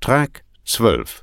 Beitrag 12.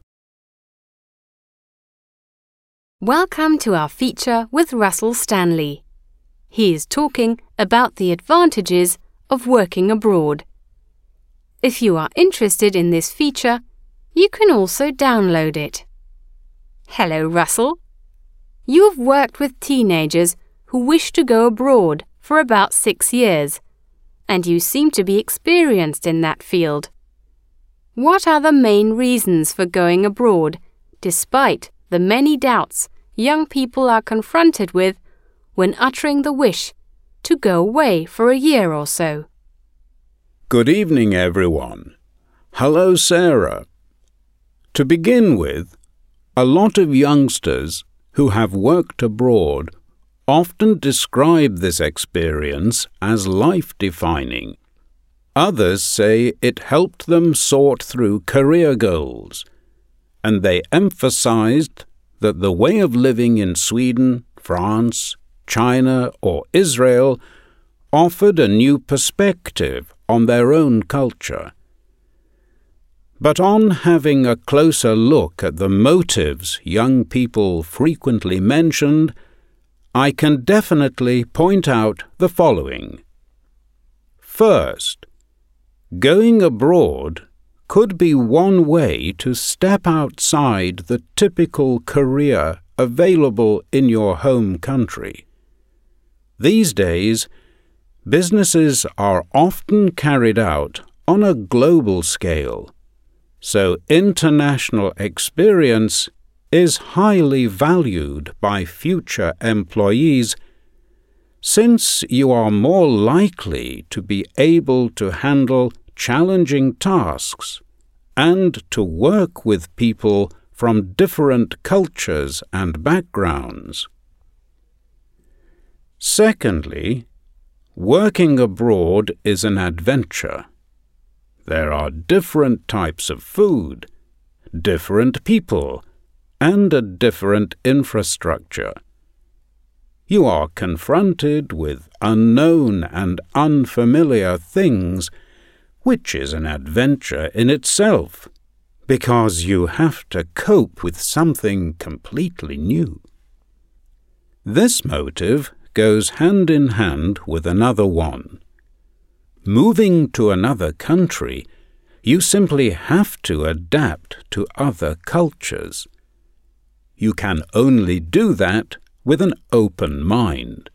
Welcome to our feature with Russell Stanley. He is talking about the advantages of working abroad. If you are interested in this feature, you can also download it. Hello, Russell. You have worked with teenagers who wish to go abroad for about 6 years, and you seem to be experienced in that field. What are the main reasons for going abroad, despite the many doubts young people are confronted with when uttering the wish to go away for a year or so? Good evening, everyone. Hello, Sarah. To begin with, a lot of youngsters who have worked abroad often describe this experience as life-defining. Others say it helped them sort through career goals, and they emphasized that the way of living in Sweden, France, China, or Israel offered a new perspective on their own culture. But on having a closer look at the motives young people frequently mentioned, I can definitely point out the following. First, going abroad could be one way to step outside the typical career available in your home country. These days, businesses are often carried out on a global scale, so international experience is highly valued by future employees, since you are more likely to be able to handle challenging tasks and to work with people from different cultures and backgrounds. Secondly, working abroad is an adventure. There are different types of food, different people, and a different infrastructure. You are confronted with unknown and unfamiliar things, which is an adventure in itself, because you have to cope with something completely new. This motive goes hand in hand with another one. Moving to another country, you simply have to adapt to other cultures. You can only do that with an open mind.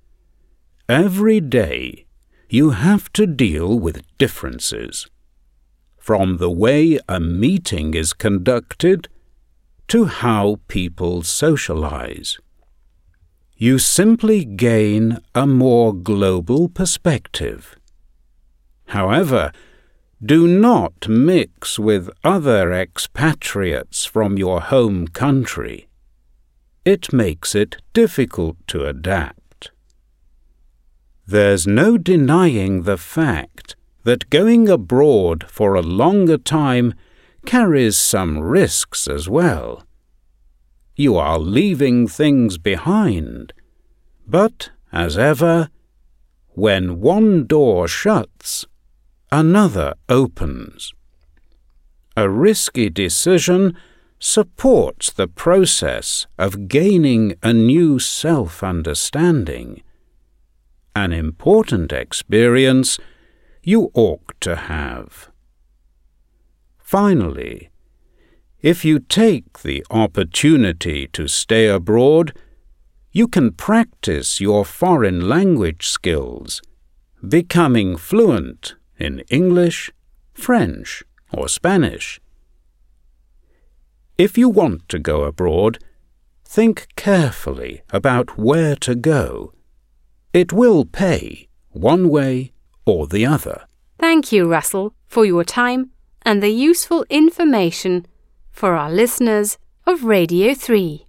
Every day, you have to deal with differences, from the way a meeting is conducted to how people socialize. You simply gain a more global perspective. However, do not mix with other expatriates from your home country. It makes it difficult to adapt. There's no denying the fact that going abroad for a longer time carries some risks as well. You are leaving things behind, but, as ever, when one door shuts, another opens. A risky decision supports the process of gaining a new self-understanding, an important experience you ought to have. Finally, if you take the opportunity to stay abroad, you can practice your foreign language skills, becoming fluent in English, French, or Spanish. If you want to go abroad, think carefully about where to go. It will pay one way or the other. Thank you, Russell, for your time and the useful information for our listeners of Radio 3.